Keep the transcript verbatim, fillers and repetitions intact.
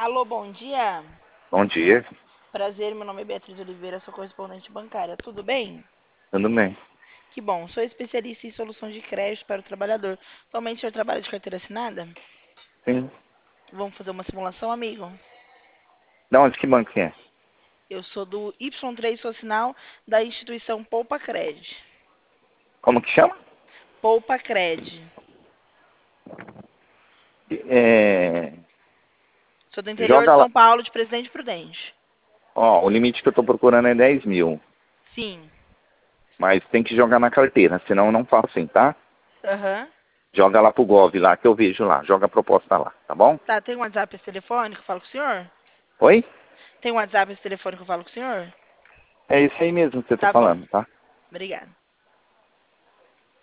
Alô, bom dia. Bom dia, Prazer, meu nome é Beatriz Oliveira, sou correspondente bancária. Tudo bem? tudo bem? Que bom. Sou especialista em soluções de crédito para o trabalhador. Atualmente, o senhor trabalha de carteira assinada? Sim. Vamos fazer uma simulação, amigo? Da onde que banco que é? Eu sou do Y três, sou sinal da instituição Poupa Cred. Como que chama? Poupa Cred. É... Sou do interior de Joga lá. São Paulo, de Presidente Prudente. Ó, o limite que eu tô procurando é dez mil, Sim. mas tem que jogar na carteira, senão eu não faço assim, tá? Aham. Joga lá pro Gov lá, que eu vejo lá. Joga a proposta lá, tá bom? Tá, tem um WhatsApp esse telefone que eu falo com o senhor? Oi? Tem um WhatsApp esse telefone que eu falo com o senhor? É isso aí mesmo que você tá Tá bom. falando, tá? Obrigada.